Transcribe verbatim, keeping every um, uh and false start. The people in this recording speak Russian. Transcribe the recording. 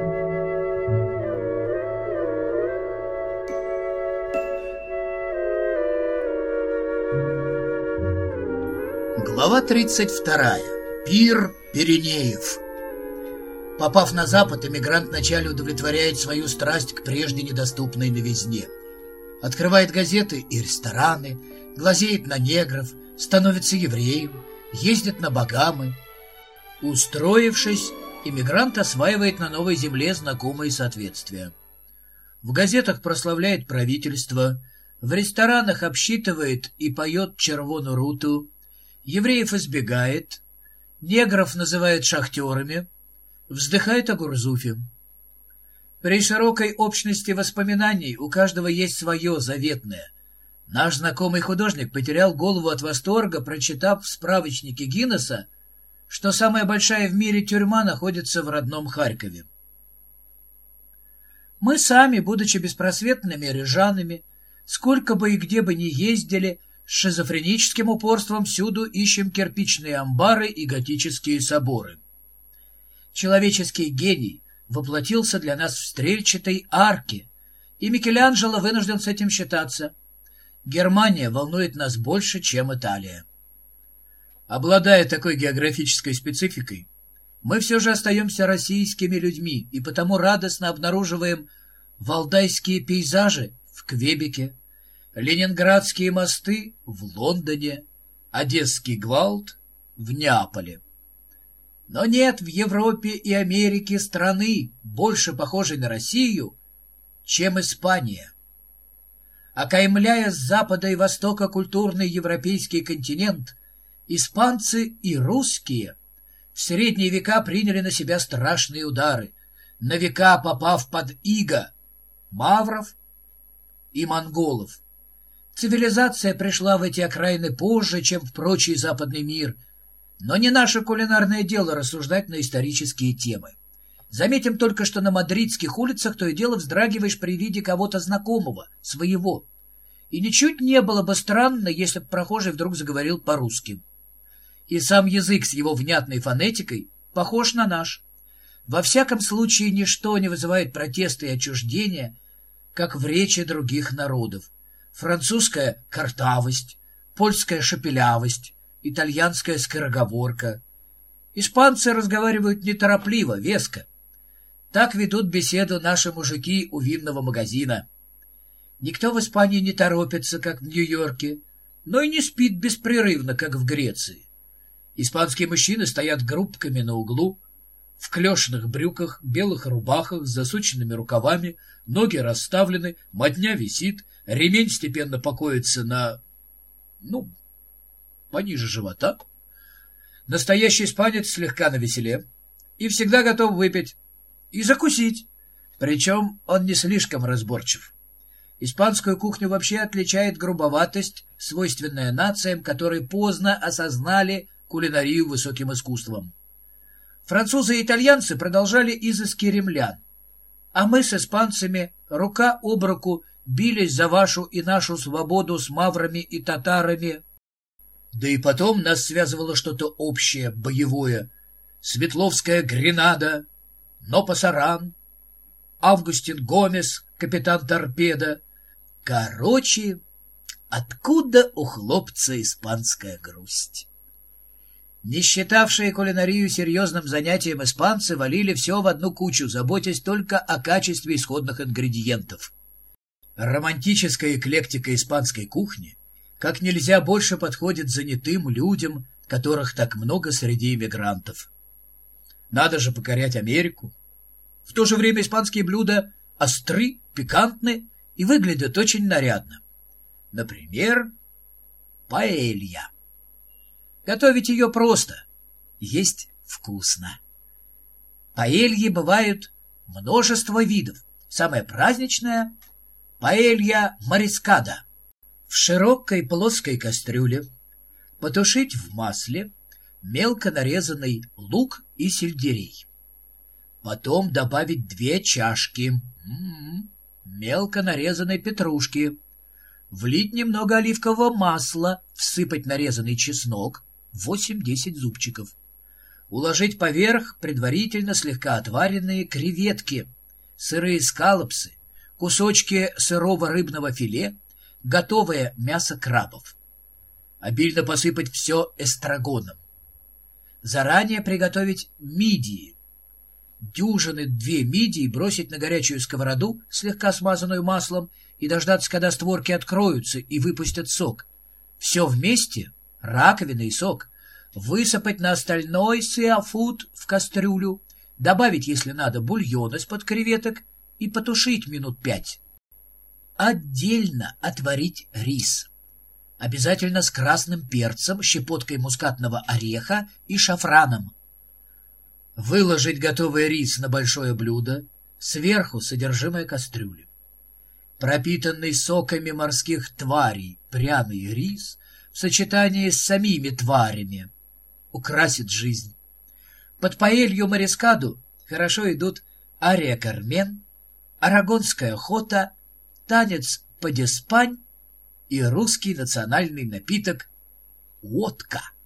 Глава тридцать вторая. Пир Пиренеев. Попав на Запад, эмигрант вначале удовлетворяет свою страсть к прежде недоступной новизне. Открывает газеты и рестораны, глазеет на негров, становится евреем, ездит на Багамы. Устроившись, эмигрант осваивает на новой земле знакомые соответствия. В газетах прославляет правительство, в ресторанах обсчитывает и поет червону руту, евреев избегает, негров называет шахтерами, вздыхает о Гурзуфе. При широкой общности воспоминаний у каждого есть свое заветное. Наш знакомый художник потерял голову от восторга, прочитав в справочнике Гиннесса, что самая большая в мире тюрьма находится в родном Харькове. Мы сами, будучи беспросветными рижанами, сколько бы и где бы ни ездили, с шизофреническим упорством всюду ищем кирпичные амбары и готические соборы. Человеческий гений воплотился для нас в стрельчатой арке, и Микеланджело вынужден с этим считаться. Германия волнует нас больше, чем Италия. Обладая такой географической спецификой, мы все же остаемся российскими людьми и потому радостно обнаруживаем валдайские пейзажи в Квебеке, ленинградские мосты в Лондоне, одесский гвалт в Неаполе. Но нет в Европе и Америке страны, больше похожей на Россию, чем Испания. Окаймляя с запада и востока культурный европейский континент, испанцы и русские в средние века приняли на себя страшные удары, на века попав под иго мавров и монголов. Цивилизация пришла в эти окраины позже, чем в прочий западный мир, но не наше кулинарное дело рассуждать на исторические темы. Заметим только, что на мадридских улицах то и дело вздрагиваешь при виде кого-то знакомого, своего. И ничуть не было бы странно, если бы прохожий вдруг заговорил по-русски. И сам язык с его внятной фонетикой похож на наш. Во всяком случае, ничто не вызывает протеста и отчуждения, как в речи других народов. Французская картавость, польская шепелявость, итальянская скороговорка. Испанцы разговаривают неторопливо, веско. Так ведут беседу наши мужики у винного магазина. Никто в Испании не торопится, как в Нью-Йорке, но и не спит беспрерывно, как в Греции. Испанские мужчины стоят группками на углу, в клешных брюках, белых рубахах с засученными рукавами, ноги расставлены, мотня висит, ремень степенно покоится на... ну, пониже живота. Настоящий испанец слегка навеселе и всегда готов выпить и закусить, причем он не слишком разборчив. Испанскую кухню вообще отличает грубоватость, свойственная нациям, которые поздно осознали кулинарию высоким искусством. Французы и итальянцы продолжали изыски римлян, а мы с испанцами рука об руку бились за вашу и нашу свободу с маврами и татарами. Да и потом нас связывало что-то общее, боевое. Светловская Гренада, Нопасаран, Августин Гомес, капитан торпеда. Короче, откуда у хлопца испанская грусть? Не считавшие кулинарию серьезным занятием испанцы валили все в одну кучу, заботясь только о качестве исходных ингредиентов. Романтическая эклектика испанской кухни как нельзя больше подходит занятым людям, которых так много среди иммигрантов. Надо же покорять Америку. В то же время испанские блюда остры, пикантны и выглядят очень нарядно. Например, паэлья. Готовить ее просто, есть вкусно. Паэльи бывают множество видов. Самое праздничное — паэлья морискада. В широкой плоской кастрюле потушить в масле мелко нарезанный лук и сельдерей. Потом добавить две чашки м-м, мелко нарезанной петрушки, влить немного оливкового масла, всыпать нарезанный чеснок, восемь-десять зубчиков, Уложить поверх предварительно слегка отваренные креветки, сырые скалопсы, кусочки сырого рыбного филе, готовое мясо крабов. Обильно посыпать все эстрагоном. Заранее приготовить мидии. Дюжины две мидии бросить на горячую сковороду, слегка смазанную маслом, и дождаться, когда створки откроются и выпустят сок. Все вместе, раковина и сок, высыпать на остальной сиафуд в кастрюлю, добавить, если надо, бульон из-под креветок и потушить минут пять. Отдельно отварить рис. Обязательно с красным перцем, щепоткой мускатного ореха и шафраном. Выложить готовый рис на большое блюдо, сверху содержимое кастрюли. Пропитанный соками морских тварей пряный рис в сочетании с самими тварями украсит жизнь. Под паэлью морескаду хорошо идут ария Кармен, арагонская хота, танец падеспань и русский национальный напиток водка.